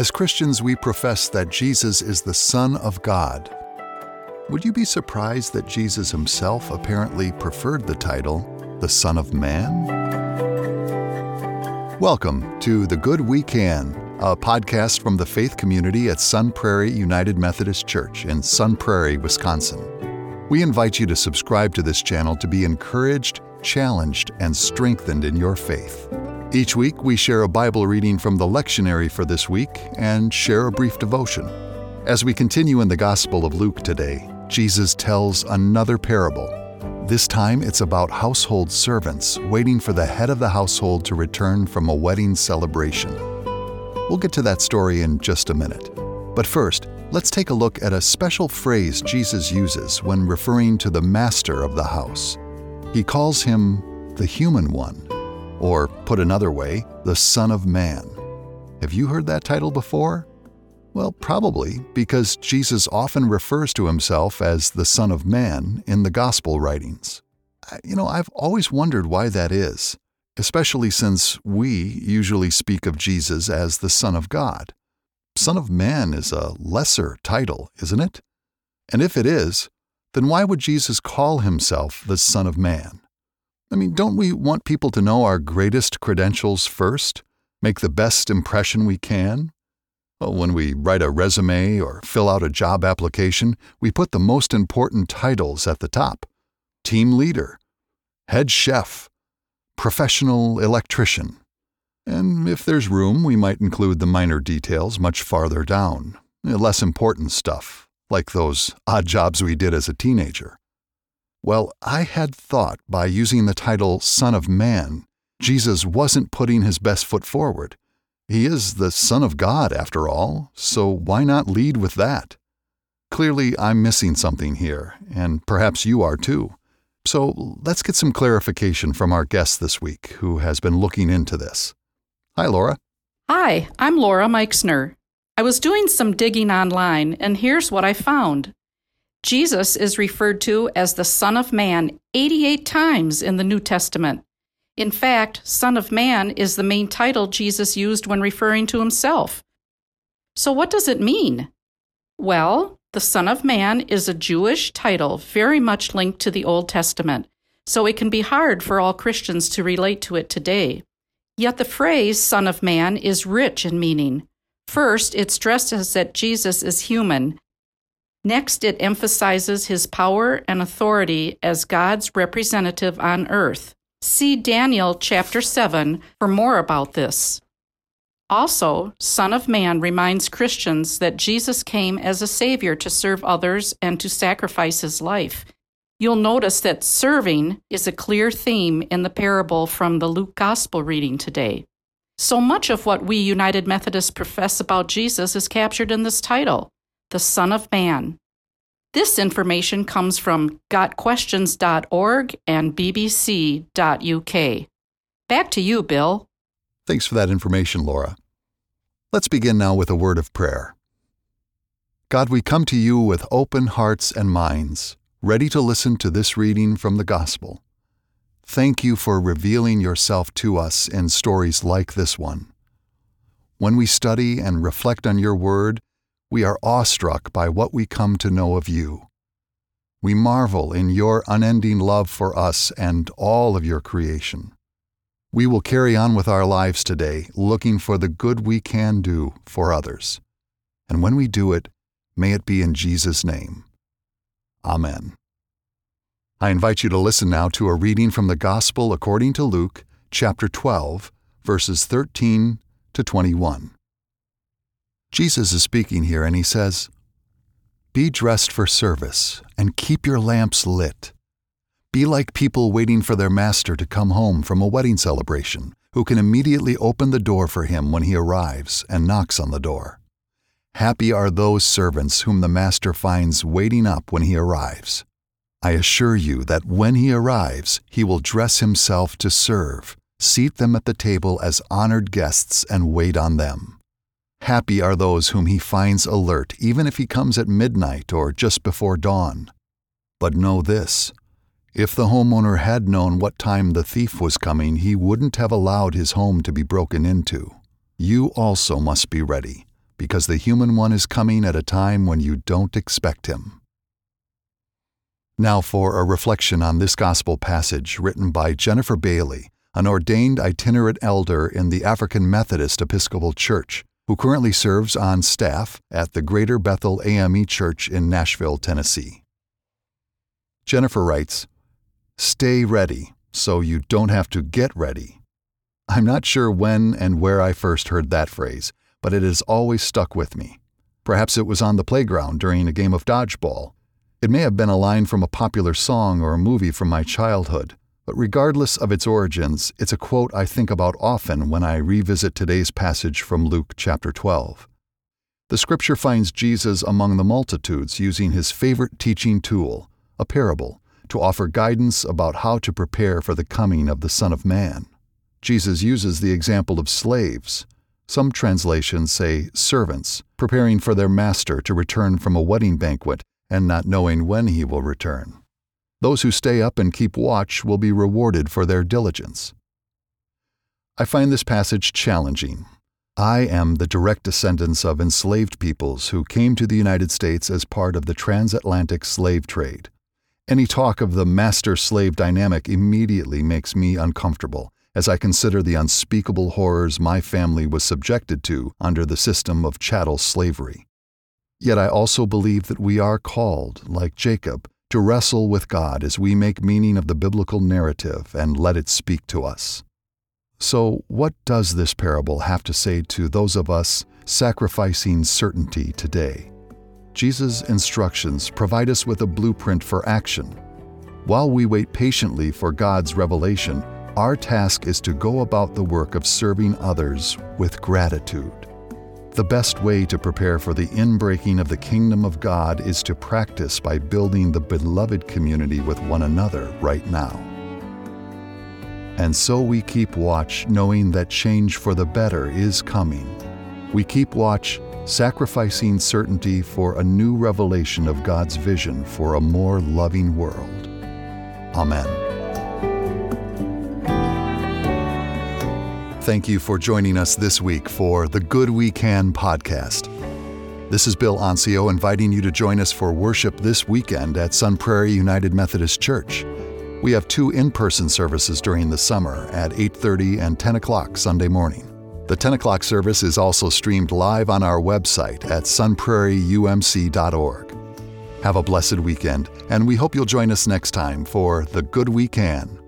As Christians, we profess that Jesus is the Son of God. Would you be surprised that Jesus himself apparently preferred the title, the Son of Man? Welcome to The Good We Can, a podcast from the faith community at Sun Prairie United Methodist Church in Sun Prairie, Wisconsin. We invite you to subscribe to this channel to be encouraged, challenged, and strengthened in your faith. Each week, we share a Bible reading from the lectionary for this week and share a brief devotion. As we continue in the Gospel of Luke today, Jesus tells another parable. This time, it's about household servants waiting for the head of the household to return from a wedding celebration. We'll get to that story in just a minute. But first, let's take a look at a special phrase Jesus uses when referring to the master of the house. He calls him the human one, or put another way, the Son of Man. Have you heard that title before? Well, probably, because Jesus often refers to himself as the Son of Man in the Gospel writings. I've always wondered why that is, especially since we usually speak of Jesus as the Son of God. Son of Man is a lesser title, isn't it? And if it is, then why would Jesus call himself the Son of Man? Don't we want people to know our greatest credentials first? Make the best impression we can? Well, when we write a resume or fill out a job application, we put the most important titles at the top. Team leader, head chef, professional electrician. And if there's room, we might include the minor details much farther down, less important stuff, like those odd jobs we did as a teenager. Well, I had thought by using the title Son of Man, Jesus wasn't putting his best foot forward. He is the Son of God, after all, so why not lead with that? Clearly, I'm missing something here, and perhaps you are too. So let's get some clarification from our guest this week, who has been looking into this. Hi, Laura. Hi, I'm Laura Meixner. I was doing some digging online, and here's what I found. Jesus is referred to as the Son of Man 88 times in the New Testament. In fact, Son of Man is the main title Jesus used when referring to himself. So what does it mean? Well, the Son of Man is a Jewish title very much linked to the Old Testament, so it can be hard for all Christians to relate to it today. Yet the phrase Son of Man is rich in meaning. First, it stresses that Jesus is human. Next, it emphasizes his power and authority as God's representative on earth. See Daniel chapter 7 for more about this. Also, Son of Man reminds Christians that Jesus came as a Savior to serve others and to sacrifice his life. You'll notice that serving is a clear theme in the parable from the Luke Gospel reading today. So much of what we United Methodists profess about Jesus is captured in this title, the Son of Man. This information comes from gotquestions.org and bbc.uk. Back to you, Bill. Thanks for that information, Laura. Let's begin now with a word of prayer. God, we come to you with open hearts and minds, ready to listen to this reading from the Gospel. Thank you for revealing yourself to us in stories like this one. When we study and reflect on your word, we are awestruck by what we come to know of you. We marvel in your unending love for us and all of your creation. We will carry on with our lives today, looking for the good we can do for others. And when we do it, may it be in Jesus' name. Amen. I invite you to listen now to a reading from the Gospel according to Luke, chapter 12, verses 13 to 21. Jesus is speaking here, and he says, "Be dressed for service, and keep your lamps lit. Be like people waiting for their master to come home from a wedding celebration, who can immediately open the door for him when he arrives and knocks on the door. Happy are those servants whom the master finds waiting up when he arrives. I assure you that when he arrives, he will dress himself to serve, seat them at the table as honored guests, and wait on them. Happy are those whom he finds alert, even if he comes at midnight or just before dawn. But know this, if the homeowner had known what time the thief was coming, he wouldn't have allowed his home to be broken into. You also must be ready, because the human one is coming at a time when you don't expect him. Now for a reflection on this gospel passage written by Jennifer Bailey, an ordained itinerant elder in the African Methodist Episcopal Church, who currently serves on staff at the Greater Bethel AME Church in Nashville, Tennessee. Jennifer writes, "Stay ready so you don't have to get ready." I'm not sure when and where I first heard that phrase, but it has always stuck with me. Perhaps it was on the playground during a game of dodgeball. It may have been a line from a popular song or a movie from my childhood, but regardless of its origins, it's a quote I think about often when I revisit today's passage from Luke chapter 12. The scripture finds Jesus among the multitudes using his favorite teaching tool, a parable, to offer guidance about how to prepare for the coming of the Son of Man. Jesus uses the example of slaves. Some translations say servants, preparing for their master to return from a wedding banquet and not knowing when he will return. Those who stay up and keep watch will be rewarded for their diligence. I find this passage challenging. I am the direct descendants of enslaved peoples who came to the United States as part of the transatlantic slave trade. Any talk of the master-slave dynamic immediately makes me uncomfortable, as I consider the unspeakable horrors my family was subjected to under the system of chattel slavery. Yet I also believe that we are called, like Jacob, to wrestle with God as we make meaning of the biblical narrative and let it speak to us. So, what does this parable have to say to those of us sacrificing certainty today? Jesus' instructions provide us with a blueprint for action. While we wait patiently for God's revelation, our task is to go about the work of serving others with gratitude. The best way to prepare for the inbreaking of the kingdom of God is to practice by building the beloved community with one another right now. And so we keep watch, knowing that change for the better is coming. We keep watch, sacrificing certainty for a new revelation of God's vision for a more loving world. Amen. Thank you for joining us this week for the Good We Can podcast. This is Bill Ancio inviting you to join us for worship this weekend at Sun Prairie United Methodist Church. We have 2 in-person services during the summer at 8:30 and 10 o'clock Sunday morning. The 10 o'clock service is also streamed live on our website at sunprairieumc.org. Have a blessed weekend, and we hope you'll join us next time for the Good We Can